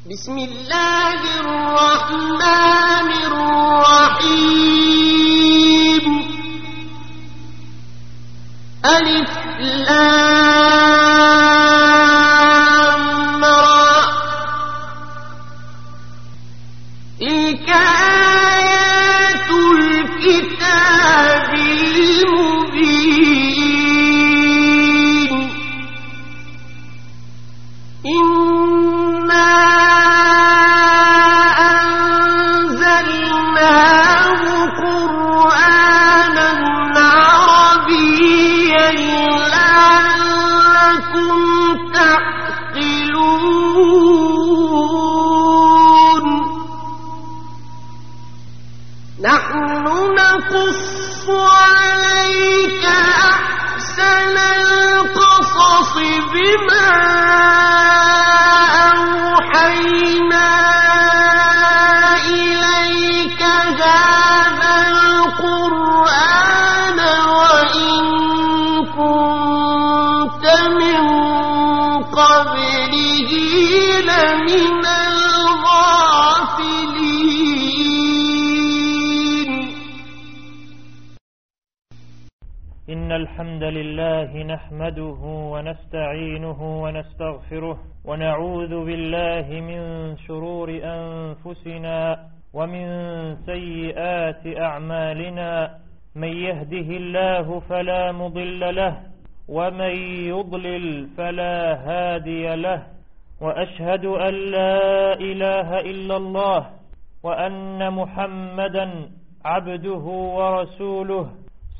بسم الله الرحمن الرحيم ألف لام را تلك آيات الكتاب المبين إنا أنزلناه قرآنا عربيا لعلكم تعقلون نحن نقص عليك أحسن القصص بما أوحينا إليك هذا القرآن وإن كنت من قبله لمن الغافلين إن الحمد لله نحمده ونستعينه ونستغفره ونعوذ بالله من شرور أنفسنا ومن سيئات أعمالنا من يهده الله فلا مضل له ومن يضلل فلا هادي له وأشهد أن لا إله إلا الله وأن محمدا عبده ورسوله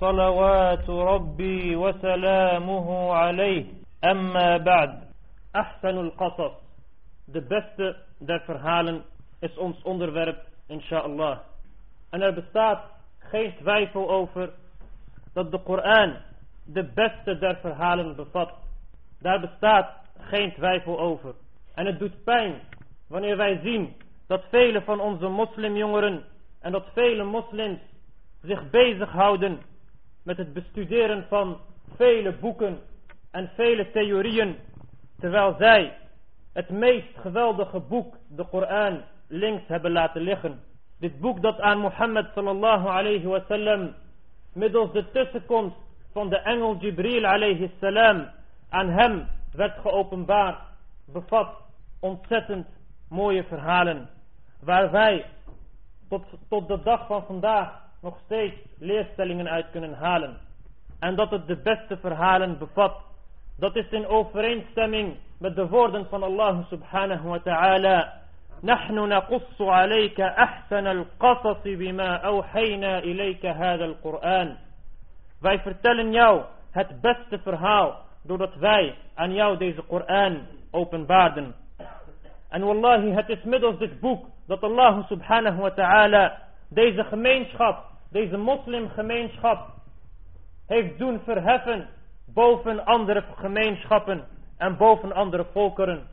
صلوات ربي وسلامه عليه أما بعد أحسن القصص de beste der verhalen is ons onderwerp inshallah en er bestaat geen twijfel over dat de Koran de beste der verhalen bevat. Daar bestaat geen twijfel over en het doet pijn wanneer wij zien dat vele van onze moslimjongeren en dat vele moslims zich bezighouden met het bestuderen van vele boeken en vele theorieën, terwijl zij het meest geweldige boek, de Koran, links hebben laten liggen. Dit boek dat aan Mohammed sallallahu alayhi wa sallam middels de tussenkomst van de engel Jibril alayhi salam aan hem werd geopenbaard, bevat ontzettend mooie verhalen, waar wij tot de dag van vandaag nog steeds leerstellingen uit kunnen halen. En dat het de beste verhalen bevat, dat is in overeenstemming met de woorden van Allah subhanahu wa ta'ala: Nahnu naqussu alayka ahsana al-qasas bima awhayna ilayka hadha al-Qur'an. Wij vertellen jou het beste verhaal doordat wij aan jou deze Qur'an openbaarden. En wallahi, het is middels dit boek dat Allah subhanahu wa ta'ala deze gemeenschap, deze moslimgemeenschap heeft doen verheffen boven andere gemeenschappen en boven andere volkeren.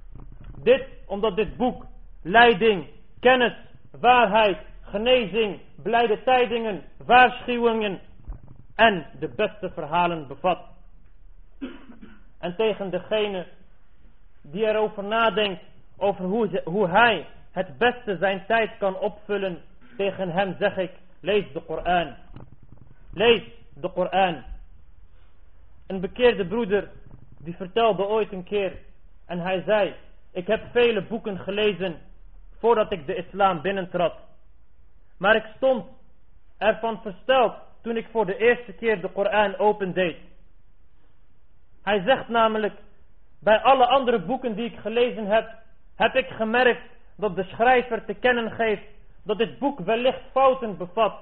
Dit omdat dit boek leiding, kennis, waarheid, genezing, blijde tijdingen, waarschuwingen en de beste verhalen bevat. En tegen degene die erover nadenkt over hoe hij het beste zijn tijd kan opvullen, tegen hem zeg ik: lees de Koran. Lees de Koran. Een bekeerde broeder die vertelde ooit een keer en hij zei: ik heb vele boeken gelezen voordat ik de islam binnentrad, maar ik stond ervan versteld toen ik voor de eerste keer de Koran opendeed. Hij zegt namelijk: bij alle andere boeken die ik gelezen heb ik gemerkt dat de schrijver te kennen geeft dat dit boek wellicht fouten bevat.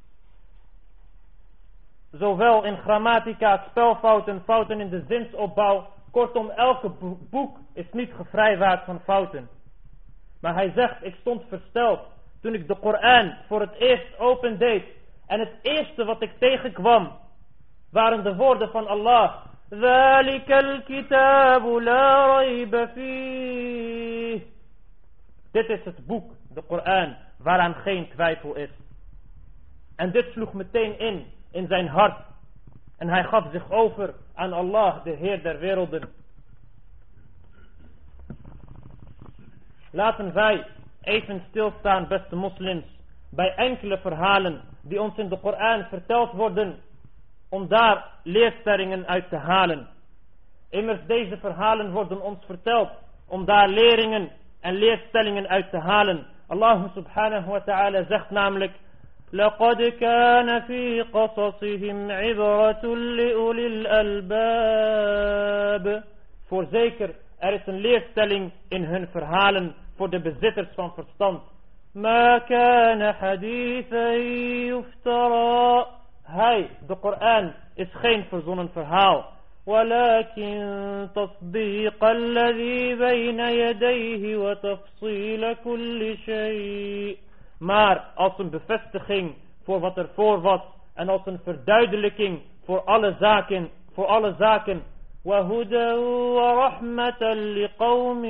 Zowel in grammatica, spelfouten, fouten in de zinsopbouw. Kortom, elke boek is niet gevrijwaard van fouten. Maar hij zegt: ik stond versteld toen ik de Koran voor het eerst opendeed. En het eerste wat ik tegenkwam waren de woorden van Allah: ذَلِكَ الْكِتَابُ لَا رَيْبَ فِيهِ. Dit is het boek, de Koran, waaraan geen twijfel is. En dit sloeg meteen in zijn hart. En hij gaf zich over aan Allah, de Heer der werelden. Laten wij even stilstaan, beste moslims, bij enkele verhalen die ons in de Koran verteld worden, om daar leerstellingen uit te halen. Immers deze verhalen worden ons verteld om daar leringen en leerstellingen uit te halen. Allah subhanahu wa ta'ala zegt namelijk: لَقَدْ كَانَ فِي قَصَصِهِمْ عِبْرَةٌ لِأُولِي الْأَلْبَابِ. Voorzeker, er is een leerstelling in hun verhalen voor de bezitters van verstand. مَا كَانَ حَدِيثًا يُفْتَرَى. Hij, de Koran, is geen verzonnen verhaal. وَلَكِنْ تَصْدِيقَ الَّذِي بَيْنَ يَدَيْهِ وَتَفْصِيلَ كُلِّ شَيْءٍ. Maar als een bevestiging voor wat er voor was en als een verduidelijking voor alle zaken. وَهُدًى وَرَحْمَةً لِقَوْمٍ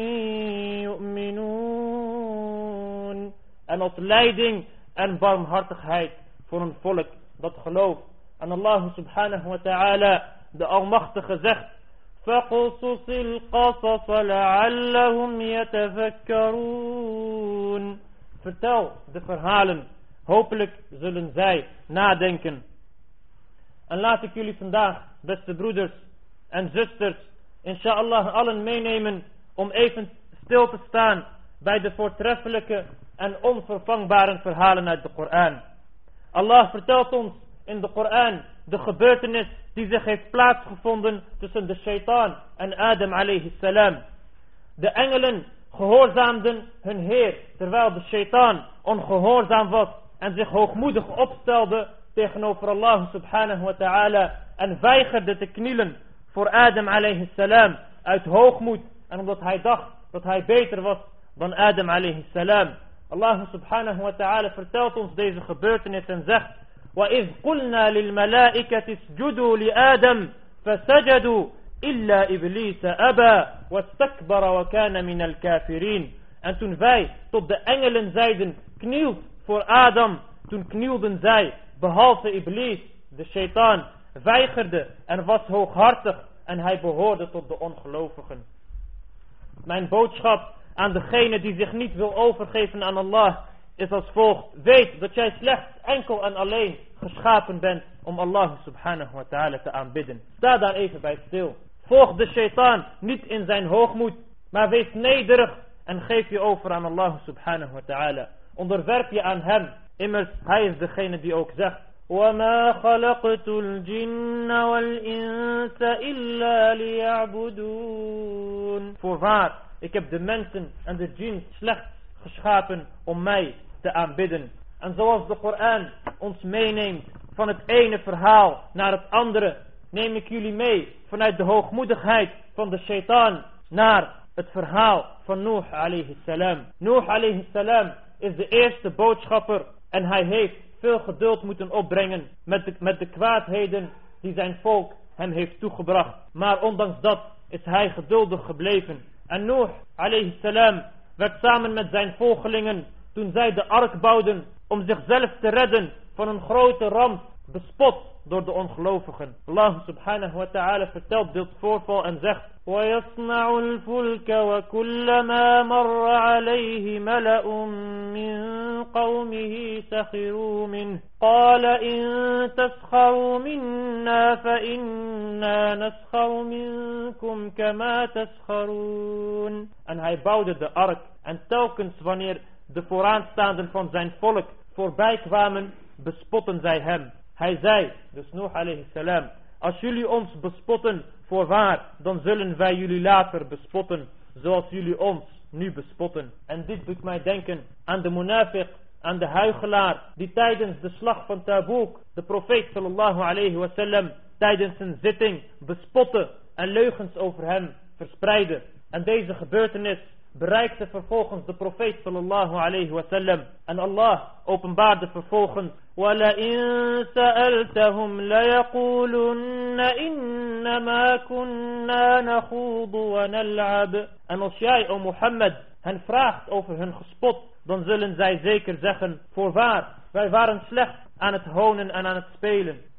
يُؤْمِنُونَ. En als leiding en barmhartigheid voor een volk dat gelooft. En Allah subhanahu wa ta'ala, de Almachtige, zegt: فَقُصُصِ الْقَصَصَ لَعَلَّهُمْ يَتَفَكَّرُونَ. Vertel de verhalen, hopelijk zullen zij nadenken. En laat ik jullie vandaag, beste broeders en zusters, inshallah allen meenemen om even stil te staan bij de voortreffelijke en onvervangbare verhalen uit de Koran. Allah vertelt ons in de Koran de gebeurtenis die zich heeft plaatsgevonden tussen de shaitaan en Adam alayhi salam. De engelen gehoorzaamden hun Heer, terwijl de shaitaan ongehoorzaam was en zich hoogmoedig opstelde tegenover Allah subhanahu wa ta'ala en weigerde te knielen voor Adam alayhi salam uit hoogmoed en omdat hij dacht dat hij beter was dan Adam alayhi salam. Allah subhanahu wa ta'ala vertelt ons deze gebeurtenis en zegt: وَإِذْ قُلْنَا لِلْمَلَائِكَةِ اسْجُدُوا لِآدَمَ فَسَجَدُوا إِلَّا إِبْلِيسَ أَبَى وَاسْتَكْبَرَ وَكَانَ مِنَ الْكَافِرِينَ. En toen wij tot de engelen zeiden: knielt voor Adam, toen knielden zij, behalve Iblis, de shaitaan, weigerde en was hooghartig en hij behoorde tot de ongelovigen. Mijn boodschap aan degene die zich niet wil overgeven aan Allah is als volgt: weet dat jij slechts enkel en alleen geschapen bent om Allah subhanahu wa ta'ala te aanbidden. Sta daar even bij stil. Volg de shaitaan niet in zijn hoogmoed, maar wees nederig en geef je over aan Allah subhanahu wa ta'ala. Onderwerp je aan hem. Immers, hij is degene die ook zegt: وَمَا خَلَقْتُ الْجِنَّ وَالْإِنسَ إِلَّا لِيَعْبُدُونَ. Voorwaar, ik heb de mensen en de djinn slechts geschapen om mij te aanbidden. En zoals de Koran ons meeneemt van het ene verhaal naar het andere, neem ik jullie mee vanuit de hoogmoedigheid van de shaitaan naar het verhaal van Nuh alayhi salam. Nuh alayhi salam is de eerste boodschapper en hij heeft veel geduld moeten opbrengen met de kwaadheden die zijn volk hem heeft toegebracht. Maar ondanks dat is hij geduldig gebleven. En Nuh alayhi salam werd samen met zijn volgelingen, toen zij de ark bouwden om zichzelf te redden van een grote ramp, bespot door de ongelovigen. Allah subhanahu wa ta'ala vertelt dit voorval en zegt: وَيَصْنَعُ الْفُلْكَ وَكُلَّمَا مَرَّ عَلَيْهِ مَلَأٌ مِّن قَوْمِهِ سَخِرُوا مِنْهُ قَالَ إِن تَسْخَرُوا مِنَّا فَإِنَّا نَسْخَرُ مِنكُمْ كَمَا تَسْخَرُونَ. En hij bouwde de ark en telkens wanneer de vooraanstaanden van zijn volk voorbij kwamen, bespotten zij hem. Hij zei, dus Nuh alayhi salam: als jullie ons bespotten, voorwaar, dan zullen wij jullie later bespotten, zoals jullie ons nu bespotten. En dit doet mij denken aan de munafiq, aan de huichelaar, die tijdens de slag van Tabuk de profeet sallallahu alayhi wasallam tijdens een zitting bespotte en leugens over hem verspreidde. En deze gebeurtenis bereikte vervolgens de profeet sallallahu alayhi wasallam. En Allah openbaarde vervolgens: وَلَئِن سَأَلْتَهُمْ لَيَقُولُنَّ إِنَّمَا كُنَّا نَخُوضُ وَنَلْعَبُ. En als jij, o Mohammed, hen vraagt over hun gespot, dan zullen zij zeker zeggen: voorwaar, wij waren slechts aan het honen en aan het spelen.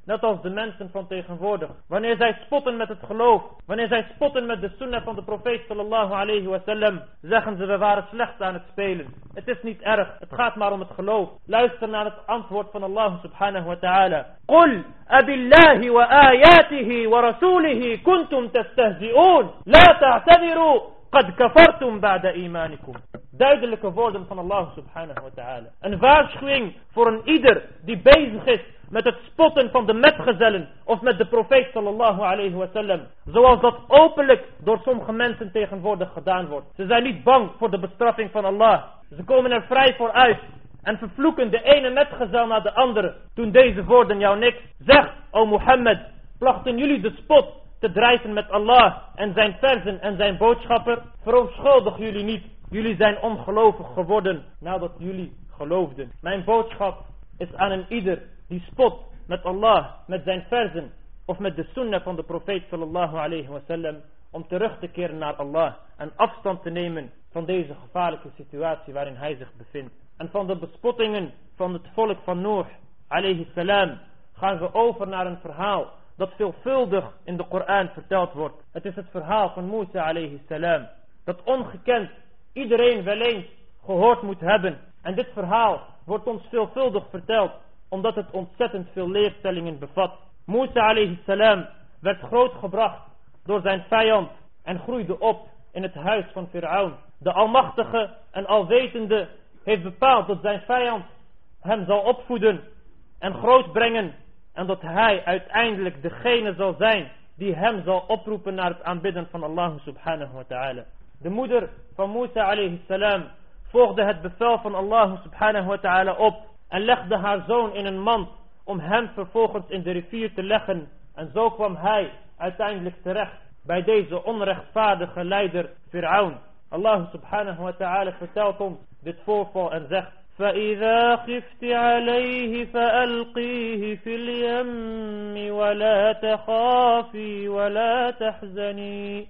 Net als de mensen van tegenwoordig. Wanneer zij spotten met het geloof. Wanneer zij spotten met de sunnah van de profeet sallallahu alayhi wa sallam. Zeggen ze, we waren slecht aan het spelen. Het is niet erg. Het gaat maar om het geloof. Luister naar het antwoord van Allah subhanahu wa ta'ala. Qul abillahi wa ayatihi wa rasulihi kuntum tastahzi'un. La ta'tadiru. Qad kafartum ba'da imanikum. Duidelijke woorden van Allah subhanahu wa ta'ala. Een waarschuwing voor een ieder die bezig is met het spotten van de metgezellen of met de profeet sallallahu alayhi wa sallam. Zoals dat openlijk door sommige mensen tegenwoordig gedaan wordt. Ze zijn niet bang voor de bestraffing van Allah. Ze komen er vrij voor uit en vervloeken de ene metgezel naar de andere. Toen deze woorden jou niks. Zeg, o Mohammed, plachten jullie de spot te drijven met Allah en zijn verzen en zijn boodschapper? Verontschuldig jullie niet. Jullie zijn ongelovig geworden nadat jullie geloofden. Mijn boodschap is aan een ieder die spot met Allah, met zijn verzen of met de sunnah van de profeet sallallahu alayhi wa sallam, om terug te keren naar Allah en afstand te nemen van deze gevaarlijke situatie waarin hij zich bevindt. En van de bespottingen van het volk van Nuh alayhi salam gaan we over naar een verhaal dat veelvuldig in de Koran verteld wordt. Het is het verhaal van Musa alayhi salam, dat ongekend iedereen wel eens gehoord moet hebben. En dit verhaal wordt ons veelvuldig verteld, omdat het ontzettend veel leerstellingen bevat. Musa alayhi salam werd grootgebracht door zijn vijand en groeide op in het huis van Fir'aun. De Almachtige en Alwetende heeft bepaald dat zijn vijand hem zal opvoeden en grootbrengen, en dat hij uiteindelijk degene zal zijn die hem zal oproepen naar het aanbidden van Allah subhanahu wa ta'ala. De moeder van Musa alayhi salam volgde het bevel van Allah subhanahu wa ta'ala op en legde haar zoon in een mand om hem vervolgens in de rivier te leggen. En zo kwam hij uiteindelijk terecht bij deze onrechtvaardige leider Fir'aun. Allah subhanahu wa ta'ala vertelt ons dit voorval en zegt: فَإِذَا خِفْتِ عَلَيْهِ فَأَلْقِيهِ فِي الْيَمِّ وَلَا تَخَافِي وَلَا تَحْزَنِي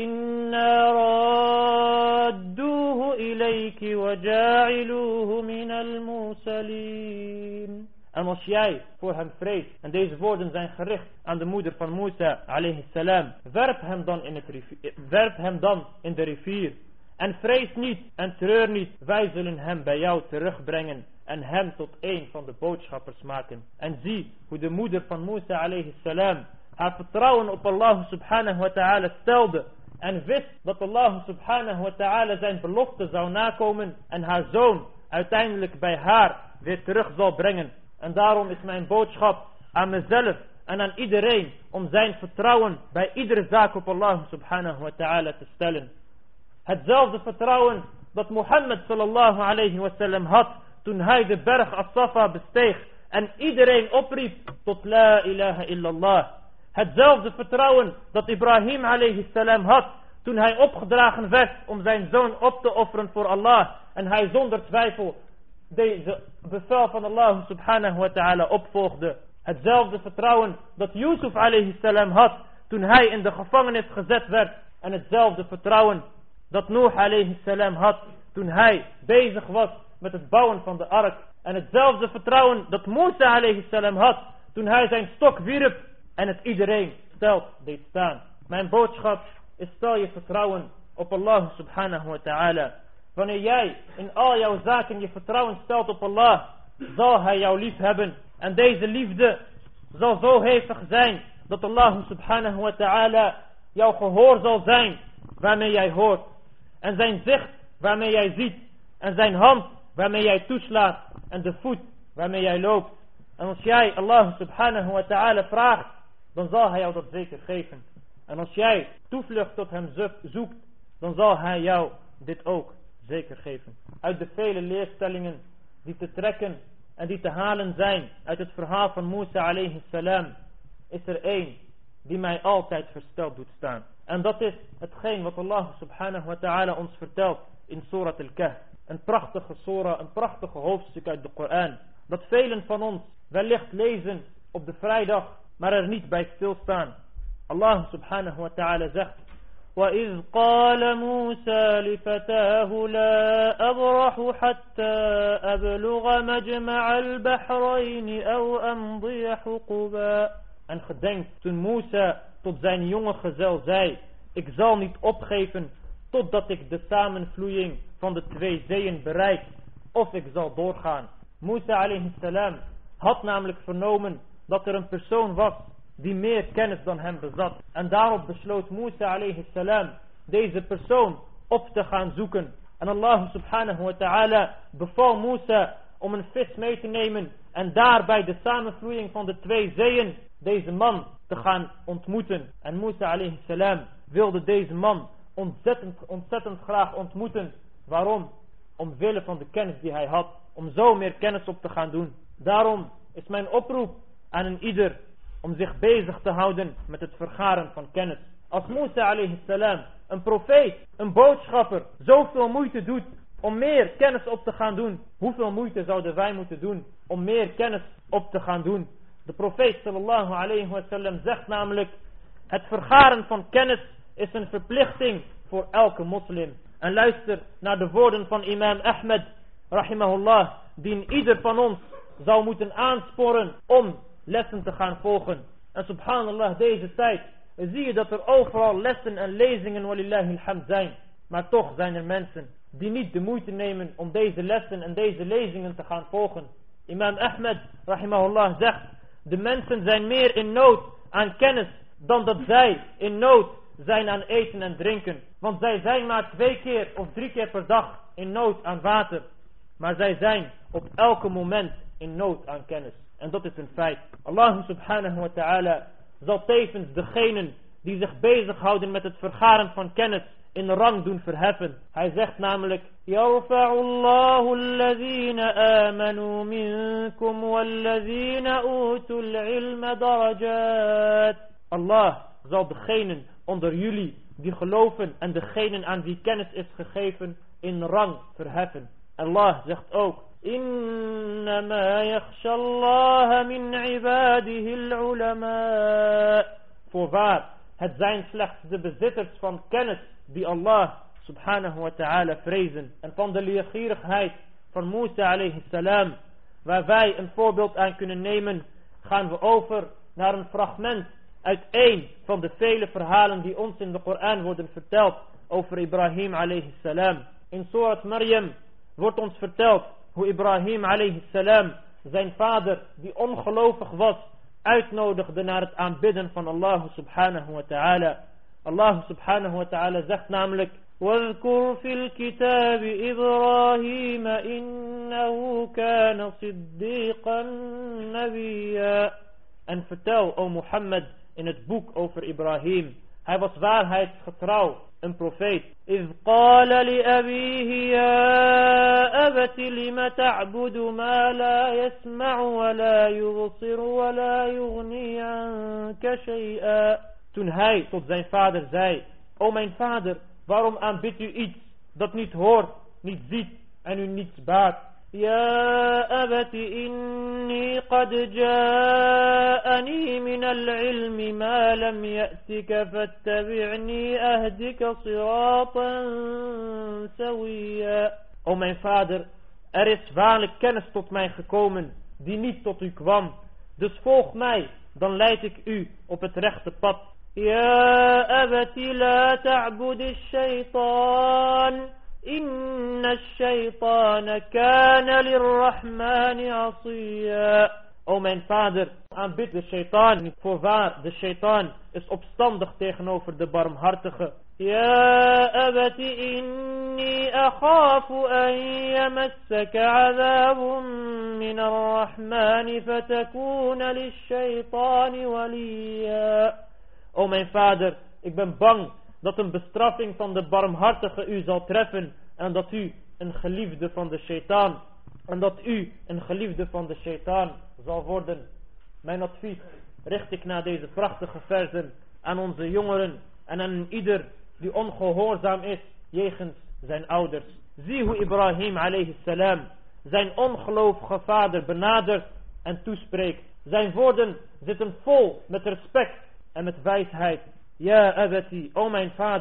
إِنَّا رَادُّوهُ إِلَيْكِ وَجَاعِلُوهُ مِنَ الْمُرْسَلِينَ. En als jij voor hem vreest, en deze woorden zijn gericht aan de moeder van Musa alayhi salam, werp hem dan in de rivier. En vrees niet en treur niet, wij zullen hem bij jou terugbrengen en hem tot een van de boodschappers maken. En zie hoe de moeder van Musa alayhi salam haar vertrouwen op Allah subhanahu wa ta'ala stelde en wist dat Allah subhanahu wa ta'ala zijn belofte zou nakomen en haar zoon uiteindelijk bij haar weer terug zal brengen. En daarom is mijn boodschap aan mezelf en aan iedereen om zijn vertrouwen bij iedere zaak op Allah subhanahu wa ta'ala te stellen. Hetzelfde vertrouwen dat Mohammed sallallahu alayhi wa sallam had toen hij de berg As-Safa besteeg en iedereen opriep tot la ilaha illallah. Hetzelfde vertrouwen dat Ibrahim alayhi salam had toen hij opgedragen werd om zijn zoon op te offeren voor Allah en hij zonder twijfel deze bevel van Allah subhanahu wa ta'ala opvolgde. Hetzelfde vertrouwen dat Yusuf alayhi salam had toen hij in de gevangenis gezet werd en hetzelfde vertrouwen dat Nuh alayhi salam had toen hij bezig was met het bouwen van de ark. En hetzelfde vertrouwen dat Musa alayhi salam had toen hij zijn stok wierp en het iedereen stelt deed staan. Mijn boodschap is: stel je vertrouwen op Allah subhanahu wa ta'ala. Wanneer jij in al jouw zaken je vertrouwen stelt op Allah, zal hij jou lief hebben. En deze liefde zal zo hevig zijn dat Allah subhanahu wa ta'ala jouw gehoor zal zijn waarmee jij hoort. En zijn zicht waarmee jij ziet. En zijn hand waarmee jij toeslaat. En de voet waarmee jij loopt. En als jij Allah subhanahu wa ta'ala vraagt, dan zal hij jou dat zeker geven. En als jij toevlucht tot hem zoekt, dan zal hij jou dit ook zeker geven. Uit de vele leerstellingen die te trekken en die te halen zijn uit het verhaal van Musa alayhi salam, is er één die mij altijd versteld doet staan. En dat is hetgeen wat Allah subhanahu wa ta'ala ons vertelt in Surat al-Kahf. Een prachtige surah, een prachtige hoofdstuk uit de Koran. Dat velen van ons wellicht lezen op de vrijdag, maar er niet bij stilstaan. Allah subhanahu wa ta'ala zegt: وإذ قال موسى لفتاه لا أبرح حتى أبلغ مجمع البحرين أو أمضي حقبا. En gedenk toen Musa tot zijn jonge gezel zei: ik zal niet opgeven totdat ik de samenvloeiing van de twee zeeën bereik, of ik zal doorgaan. Musa alayhi salam had namelijk vernomen dat er een persoon was die meer kennis dan hem bezat. En daarop besloot Musa alayhi salam deze persoon op te gaan zoeken. En Allah subhanahu wa ta'ala beval Musa om een vis mee te nemen en daar bij de samenvloeiing van de twee zeeën deze man te gaan ontmoeten. En Musa alayhi salam wilde deze man ontzettend graag ontmoeten. Waarom? Omwille van de kennis die hij had, om zo meer kennis op te gaan doen. Daarom is mijn oproep aan een ieder om zich bezig te houden met het vergaren van kennis. Als Musa alayhi salam, een profeet, een boodschapper, zoveel moeite doet om meer kennis op te gaan doen, hoeveel moeite zouden wij moeten doen om meer kennis op te gaan doen? De profeet sallallahu alayhi wa sallam zegt namelijk: het vergaren van kennis is een verplichting voor elke moslim. En luister naar de woorden van imam Ahmed rahimahullah, die ieder van ons zou moeten aansporen om lessen te gaan volgen. En subhanallah, deze tijd zie je dat er overal lessen en lezingen walillahi alhamd zijn. Maar toch zijn er mensen die niet de moeite nemen om deze lessen en deze lezingen te gaan volgen. Imam Ahmed rahimahullah zegt: de mensen zijn meer in nood aan kennis dan dat zij in nood zijn aan eten en drinken. Want zij zijn maar 2 keer of 3 keer per dag in nood aan water. Maar zij zijn op elke moment in nood aan kennis. En dat is een feit. Allah subhanahu wa ta'ala zal tevens degenen die zich bezighouden met het vergaren van kennis in rang doen verheffen. Hij zegt namelijk: Yarfa'u Allahu alladhina amanu minkum walladhina utul ilma darajat. Allah zal degenen onder jullie die geloven en degenen aan wie kennis is gegeven in rang verheffen. Allah zegt ook: Innama yakhsha Allah min ibadihi al-ulama. Voorwaar, het zijn slechts de bezitters van kennis die Allah subhanahu wa ta'ala vrezen. En van de leergierigheid van Musa alayhi salam, waar wij een voorbeeld aan kunnen nemen, gaan we over naar een fragment uit een van de vele verhalen die ons in de Koran worden verteld over Ibrahim alayhi salam. In Surat Maryam wordt ons verteld hoe Ibrahim alayhi salam zijn vader, die ongelovig was, uitnodigde naar het aanbidden van Allah subhanahu wa ta'ala. Allah subhanahu wa ta'ala zegt namelijk: وَاذْكُرْ فِي الْكِتَابِ إِبْرَاهِيمَ إِنَّهُ كَانَ صِدِّيقًا نَبِيًّا. En vertel, o Mohammed, in het boek over Ibrahim, hij was waarheidsgetrouw, een profeet. إِذْ قَالَ لِأَبِيهِ يَا أَبَتِ لِمَ تَعْبُدُ مَا لَا يَسْمَعُ وَلَا يُبْصِرُ وَلَا يُغْنِي عَنْكَ شَيْئًا. Toen hij tot zijn vader zei: o mijn vader, waarom aanbidt u iets dat niet hoort, niet ziet en u niets baat? Ya abati inni qad ja'ani min al-ilmi ma lam ya'tika fattabi'ni ahdika siratan sawiya. O mijn vader, er is waarlijk kennis tot mij gekomen die niet tot u kwam. Dus volg mij, dan leid ik u op het rechte pad. Ya abati la ta'bud ash-shaytan. Inna ash-shaytana kana lir-rahmani 'asiya. O mijn vader, aanbid de shaytaan niet. Voorwaar, de shaytaan is opstandig tegenover de barmhartige. Ya abati inni akhafu an yamassaka 'adhabun min ar-rahmani fatakuna lish-shaytani waliya. O mijn vader, ik ben bang dat een bestraffing van de barmhartige u zal treffen en dat u een geliefde van de shaitaan zal worden. Mijn advies richt ik naar deze prachtige versen aan onze jongeren en aan ieder die ongehoorzaam is jegens zijn ouders. Zie hoe Ibrahim alayhi salam zijn ongelovige vader benadert en toespreekt. Zijn woorden zitten vol met respect en met wijsheid. Ja abati, o mijn vader,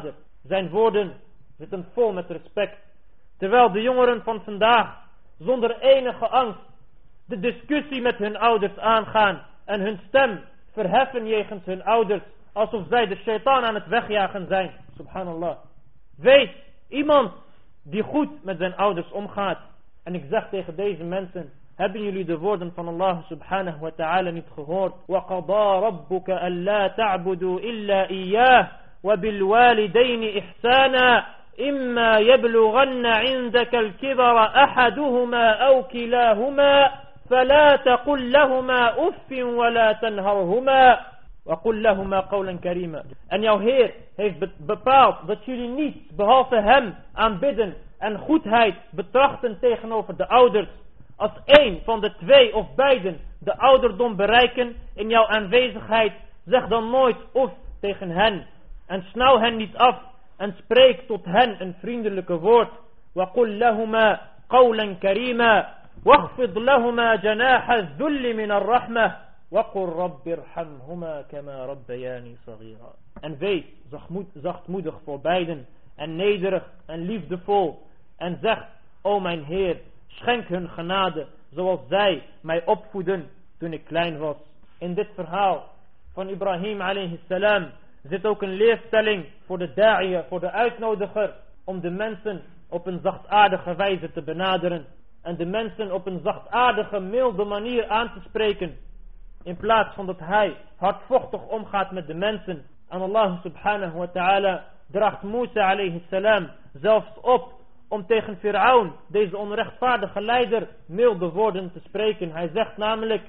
Zijn woorden zitten vol met respect. Terwijl de jongeren van vandaag zonder enige angst de discussie met hun ouders aangaan en hun stem verheffen jegens hun ouders, alsof zij de shaitaan aan het wegjagen zijn. Subhanallah. Wees iemand die goed met zijn ouders omgaat. En ik zeg tegen deze mensen: hebben jullie de woorden van Allah subhanahu wa ta'ala niet gehoord? وَقَضَى رَبُّكَ أَلَّا تَعْبُدُوا إِلَّا إِيَّاهُ وَبِالْوَالِدَيْنِ إِحْسَانًا إِمَّا يَبْلُغَنَّ عِندَكَ الْكِبَرَ أَحَدُهُمَا أَوْ كِلَاهُمَا فَلَا تَقُل لَّهُمَا أُفٍّ وَلَا تَنْهَرْهُمَا وَقُل لَّهُمَا قَوْلًا كَرِيمًا. En jouw Heer heeft bepaald dat jullie niets behalve hem aanbidden en goedheid betrachten tegenover de ouders. Als één van de twee of beiden de ouderdom bereiken in jouw aanwezigheid, zeg dan nooit of tegen hen en snauw hen niet af en spreek tot hen een vriendelijke woord. وَقُل لَّهُمَا قَوْلًا كَرِيمًا وَاخْفِضْ لَهُمَا جَنَاحَ الذُّلِّ مِنَ الرَّحْمَةِ وَقُل رَّبِّ ارْحَمْهُمَا كَمَا رَبَّيَانِي صَغِيرًا. En wees zachtmoedig voor beiden en nederig en liefdevol en zeg: o mijn Heer, schenk hun genade zoals zij mij opvoeden toen ik klein was. In dit verhaal van Ibrahim alayhi salam zit ook een leerstelling voor de da'iya, voor de uitnodiger, om de mensen op een zachtaardige wijze te benaderen en de mensen op een zachtaardige, milde manier aan te spreken, in plaats van dat hij hardvochtig omgaat met de mensen. En Allah subhanahu wa ta'ala draagt Musa alayhi salam zelfs op om tegen Fir'aun, deze onrechtvaardige leider, milde woorden te spreken. Hij zegt namelijk: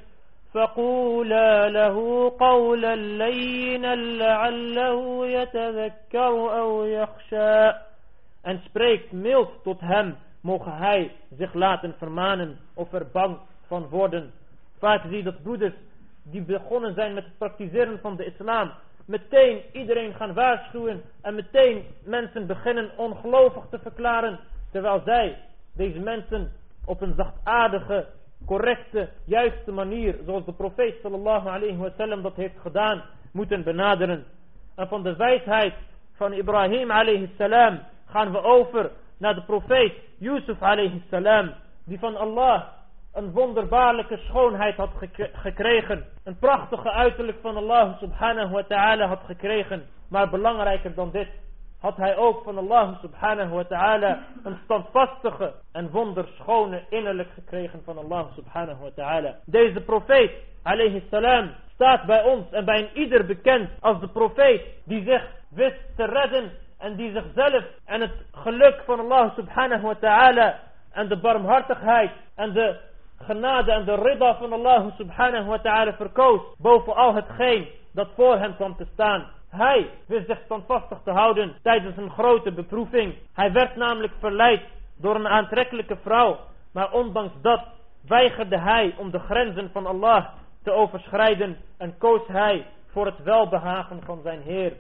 فَقُولَا لَهُ قَوْلًا لَيِّنًا لَعَلَّهُ يَتَذَكَّرُ أَوْ يَخْشَىٰ. En spreekt mild tot hem, mogen hij zich laten vermanen of er bang van worden. Vaak zie je dat broeders die begonnen zijn met het praktiseren van de islam, meteen iedereen gaan waarschuwen en meteen mensen beginnen ongelovig te verklaren, terwijl zij deze mensen op een zachtaardige, correcte, juiste manier, zoals de profeet sallallahu alayhi wa sallam dat heeft gedaan, moeten benaderen. En van de wijsheid van Ibrahim alayhi salam gaan we over naar de profeet Yusuf alayhi salam, die van Allah een wonderbaarlijke schoonheid had gekregen, een prachtige uiterlijk van Allah subhanahu wa ta'ala had gekregen. Maar belangrijker dan dit, had hij ook van Allah subhanahu wa ta'ala een standvastige en wonderschone innerlijk gekregen van Allah subhanahu wa ta'ala. Deze profeet alayhi salam staat bij ons en bij een ieder bekend als de profeet die zich wist te redden en die zichzelf en het geluk van Allah subhanahu wa ta'ala en de barmhartigheid en de genade en de ridda van Allah subhanahu wa ta'ala verkoos boven al hetgeen dat voor hem kwam te staan. Hij wist zich standvastig te houden tijdens een grote beproeving. Hij werd namelijk verleid door een aantrekkelijke vrouw, maar ondanks dat weigerde hij om de grenzen van Allah te overschrijden en koos hij voor het welbehagen van zijn Heer.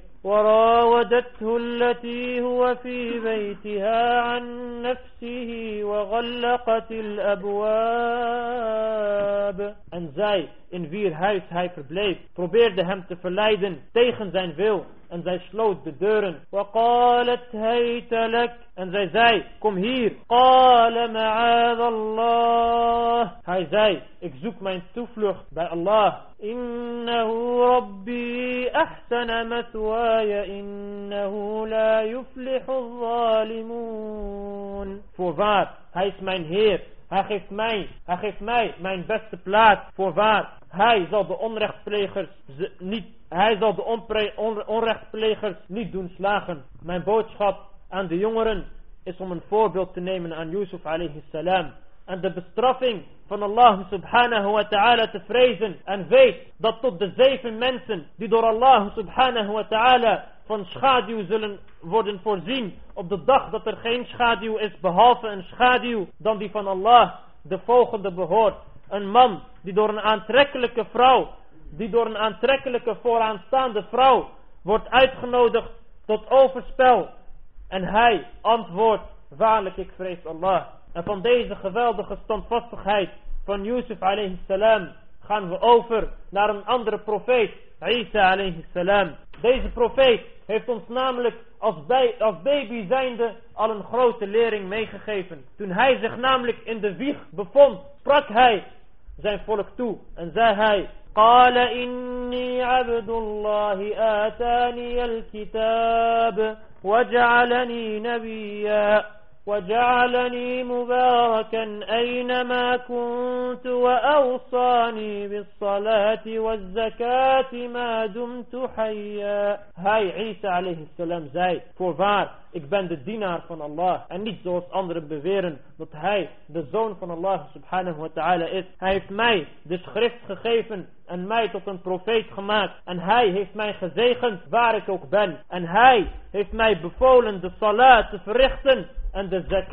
وراودته التي هو في بيتها عن نفسه وغلقت الأبواب. En zij, in wier huis hij verbleef, probeerde hem te verleiden tegen zijn wil. En zij sloot de deuren. وقالت هيت لك. En zij zei: kom hier. قال معاذ الله. Hij zei: ik zoek mijn toevlucht bij Allah. إنه ربي أحسن مثواي إنه لا يفلح الظالمون. Voorwaar, hij is mijn Heer. Hij geeft mij mijn beste plaats. Voorwaar, hij zal de onrechtplegers niet doen slagen. Mijn boodschap aan de jongeren is om een voorbeeld te nemen aan Yusuf alayhi salam en de bestraffing van Allah subhanahu wa ta'ala te vrezen. En weet dat tot de 7 mensen die door Allah subhanahu wa ta'ala van schaduw zullen worden voorzien op de dag dat er geen schaduw is behalve een schaduw dan die van Allah, de volgende behoort: een man die door een aantrekkelijke vooraanstaande vrouw wordt uitgenodigd tot overspel en hij antwoordt: waarlijk ik vrees Allah. En van deze geweldige standvastigheid van Yusuf alayhi salam gaan we over naar een andere profeet, Isa alayhi salam. Deze profeet heeft ons namelijk als baby zijnde al een grote lering meegegeven. Toen hij zich namelijk in de wieg bevond, sprak hij zijn volk toe en zei hij: Qala inni abdullahi atani al-kitab waj'alani nabiyya وجعلني مباركا أينما كنت وأوصاني بالصلاة والزكاة ما دمت حيا. Hij, Isa alayhi salam, zei: voorwaar, ik ben de dienaar van Allah. En niet zoals anderen beweren dat hij de zoon van Allah subhanahu wa ta'ala is. Hij heeft mij de schrift gegeven en mij tot een profeet gemaakt. En hij heeft mij gezegend waar ik ook ben. En hij heeft mij bevolen de salat te verrichten en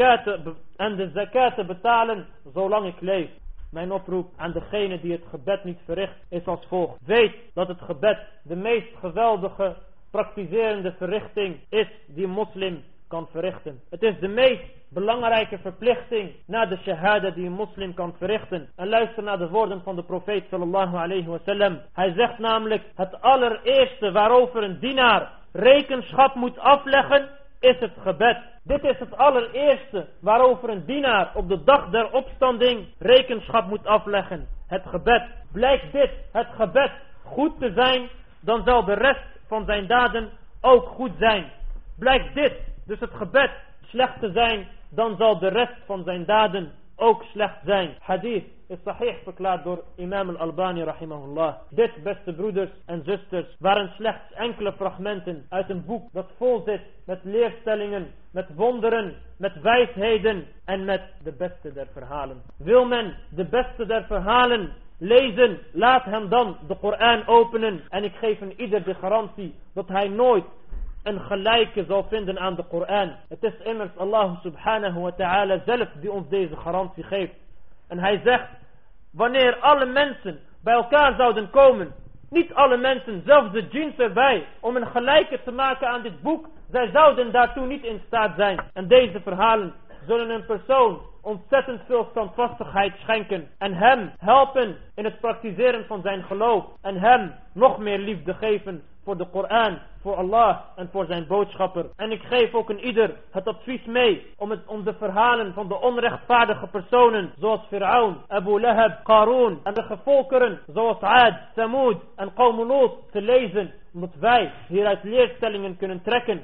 de zakat te betalen zolang ik leef. Mijn oproep aan degene die het gebed niet verricht is als volgt. Weet dat het gebed de meest geweldige praktiserende verrichting is die een moslim kan verrichten. Het is de meest belangrijke verplichting na de shahada die een moslim kan verrichten. En luister naar de woorden van de profeet sallallahu alayhi wa sallam. Hij zegt namelijk: het allereerste waarover een dienaar rekenschap moet afleggen is het gebed. Dit is het allereerste waarover een dienaar op de dag der opstanding rekenschap moet afleggen. Het gebed. Blijkt dit, het gebed, goed te zijn, dan zal de rest van zijn daden ook goed zijn. Blijkt dit, dus het gebed, slecht te zijn, dan zal de rest van zijn daden ook slecht zijn. Hadith is sahih verklaard door imam al-Albani rahimahullah. Dit, beste broeders en zusters, waren slechts enkele fragmenten uit een boek dat vol zit met leerstellingen, met wonderen, met wijsheden en met de beste der verhalen. Wil men de beste der verhalen lezen, laat hem dan de Koran openen en ik geef een ieder de garantie dat hij nooit een gelijke zal vinden aan de Koran. Het is immers Allah subhanahu wa ta'ala zelf die ons deze garantie geeft. En hij zegt: wanneer alle mensen bij elkaar zouden komen, niet alle mensen, zelfs de djinns erbij, om een gelijke te maken aan dit boek, zij zouden daartoe niet in staat zijn. En deze verhalen zullen een persoon ontzettend veel standvastigheid schenken en hem helpen in het praktiseren van zijn geloof en hem nog meer liefde geven voor de Koran, voor Allah en voor zijn boodschapper. En ik geef ook een ieder het advies mee om de verhalen van de onrechtvaardige personen zoals Fir'aun, Abu Lahab, Qarun en de gevolkeren zoals Aad, Thamud en Qawm Lut te lezen, omdat wij hieruit leerstellingen kunnen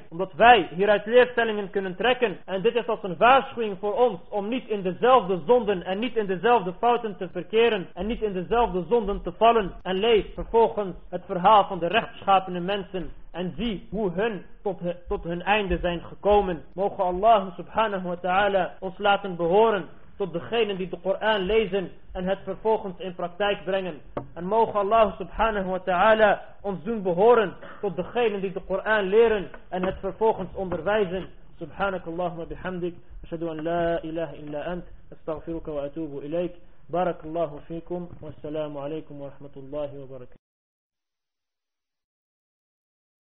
trekken. En dit is als een waarschuwing voor ons om niet in dezelfde zonden en niet in dezelfde fouten te verkeren en niet in dezelfde zonden te vallen. En lees vervolgens het verhaal van de rechtsschapene mensen en zie hoe hun tot hun einde zijn gekomen. Mogen Allah subhanahu wa ta'ala ons laten behoren tot degenen die de Koran lezen en het vervolgens in praktijk brengen. En mogen Allah subhanahu wa ta'ala ons doen behoren tot degenen die de Koran leren en het vervolgens onderwijzen. Subhanak Allahumma bihamdik, ashhadu an la ilaha illa ant, astaghfiruka wa atubu ilayk. Barakallahu fikum, wassalamu alaikum wa rahmatullahi wa barakatuh.